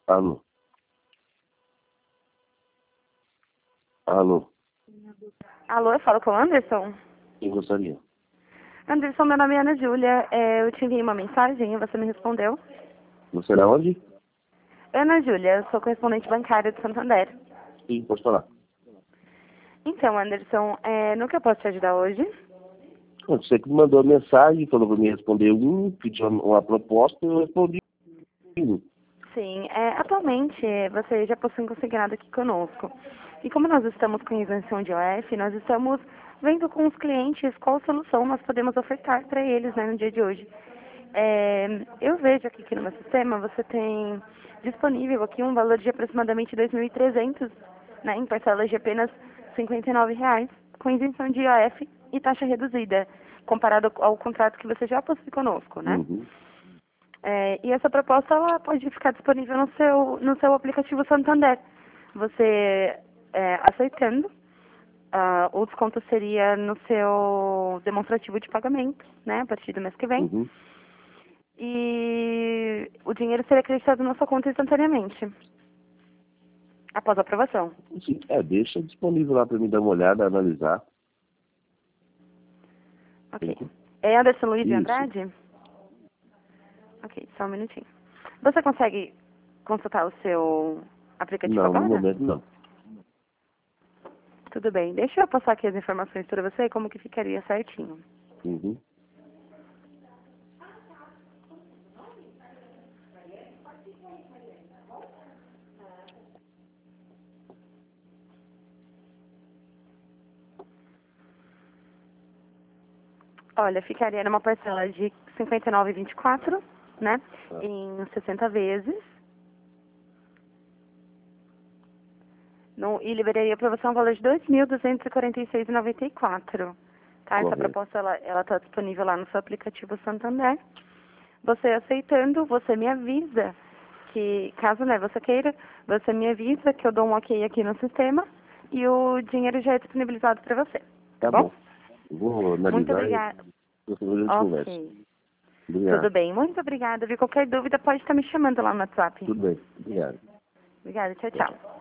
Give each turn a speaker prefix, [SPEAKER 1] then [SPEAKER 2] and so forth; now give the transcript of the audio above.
[SPEAKER 1] Alô? Alô?
[SPEAKER 2] Alô, eu falo com o Anderson?
[SPEAKER 1] Quem gostaria?
[SPEAKER 2] Anderson, meu nome é Ana Júlia. Eu te enviei uma mensagem e você me respondeu.
[SPEAKER 1] Você é onde?
[SPEAKER 2] Ana Júlia, eu sou correspondente bancária de Santander.
[SPEAKER 1] Sim, pode falar.
[SPEAKER 2] Então, Anderson, no que eu posso te ajudar hoje?
[SPEAKER 1] Você que me mandou a mensagem, falou para me responder pediu uma proposta, eu respondi.
[SPEAKER 2] Sim, atualmente você já possui um consignado aqui conosco. E como nós estamos com isenção de OF, nós estamos vendo com os clientes qual solução nós podemos ofertar para eles, né, no dia de hoje. Eu vejo aqui que no meu sistema você tem disponível aqui um valor de aproximadamente 2.300, né, em parcelas de apenas R$ 59, com isenção de IOF e taxa reduzida, comparado ao contrato que você já possui conosco, né?
[SPEAKER 1] Uhum.
[SPEAKER 2] E essa proposta ela pode ficar disponível no seu aplicativo Santander. Você aceitando, o desconto seria no seu demonstrativo de pagamento, né, a partir do mês que vem.
[SPEAKER 1] Uhum.
[SPEAKER 2] E o dinheiro seria acreditado na sua conta instantaneamente, após a aprovação.
[SPEAKER 1] Sim, deixa disponível lá para me dar uma olhada, analisar.
[SPEAKER 2] Ok. É Anderson Luiz de
[SPEAKER 1] Isso.
[SPEAKER 2] Andrade? Ok, só um minutinho. Você consegue consultar o seu aplicativo
[SPEAKER 1] Não, no
[SPEAKER 2] agora?
[SPEAKER 1] momento não.
[SPEAKER 2] Tudo bem. Deixa eu passar aqui as informações para você, como que ficaria certinho.
[SPEAKER 1] Uhum.
[SPEAKER 2] Olha, ficaria numa parcela de R$ 59,24, né? Em 60 vezes. E liberaria para você um valor de R$ 2.246,94. Tá? Essa
[SPEAKER 1] Correto.
[SPEAKER 2] proposta ela está disponível lá no seu aplicativo Santander. Você aceitando, você me avisa que, caso né, você queira, você me avisa que eu dou um ok aqui no sistema e o dinheiro já é disponibilizado para você. Tá bom?
[SPEAKER 1] Eu vou
[SPEAKER 2] Muito
[SPEAKER 1] analisar e
[SPEAKER 2] obrigada.
[SPEAKER 1] depois a gente conversa.
[SPEAKER 2] Ok.
[SPEAKER 1] Obrigado.
[SPEAKER 2] Tudo bem. Muito obrigada. Viu? Qualquer dúvida pode estar me chamando lá no WhatsApp.
[SPEAKER 1] Tudo bem. Obrigado.
[SPEAKER 2] Obrigada. Tchau,
[SPEAKER 1] Tchau, tchau.
[SPEAKER 2] tchau.